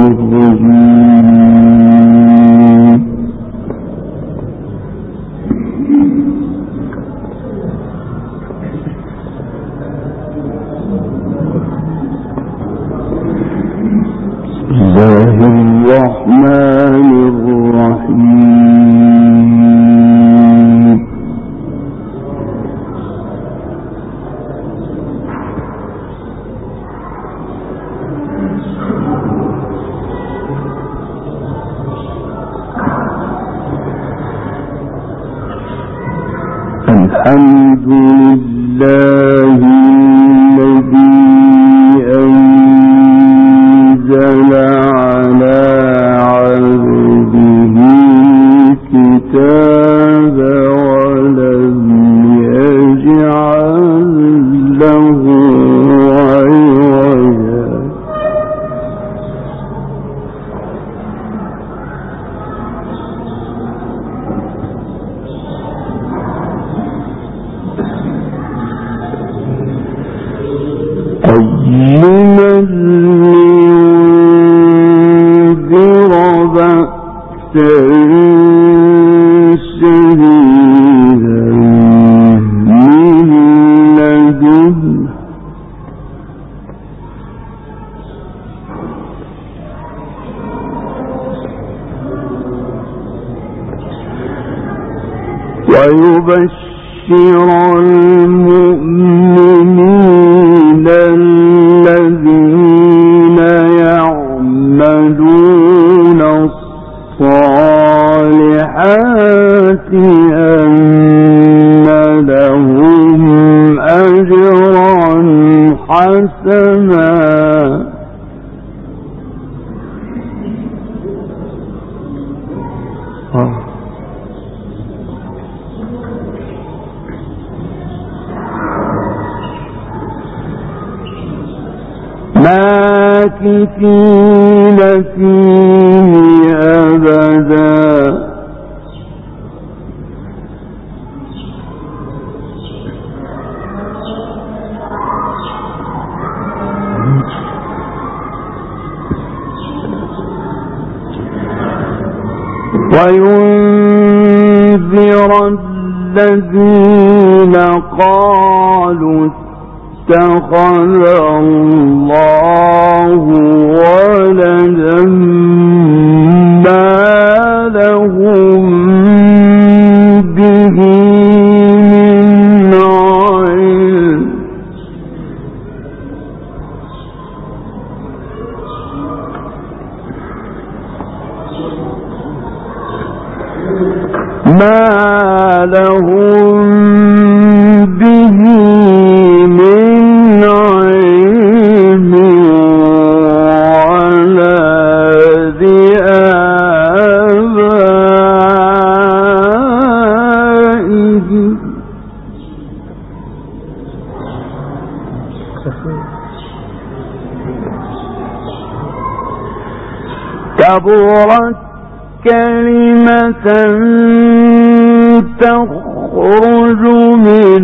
الحمد لله الذي أنزل على عبده الكتاب ولم يجعل له عوجا قيما لينذر بأسا شديدا من لدنه ويبشر المؤمنين الذين يعملون الصالحات أن لهم أجرا حسنا ماكثين فيه أبدا وينذر الذين قالوا اتخذ الله ولدا ما لهم به من علم ما لهم به من علم ولا لآبائهم كبرت كلمة تخرج من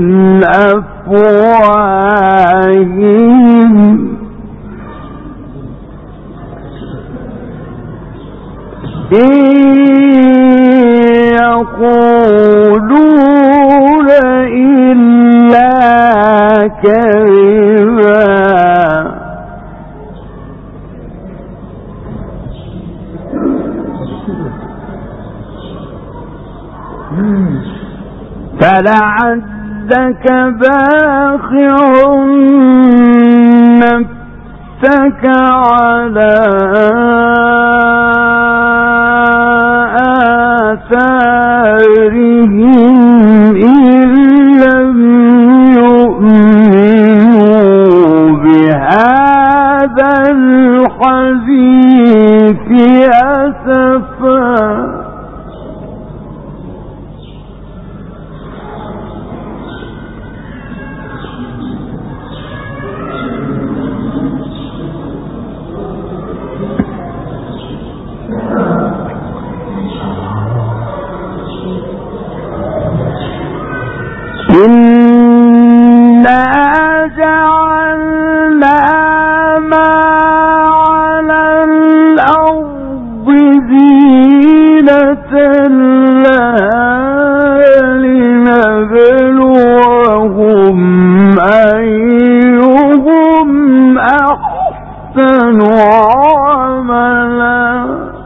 أفواههم إن يقولون إلا كذبا فلعلك باخع نفسك على آثارهم إن لم يؤمنوا بهذا الحديث أسفا إنا جعلنا ما على الأرض أحسن عملا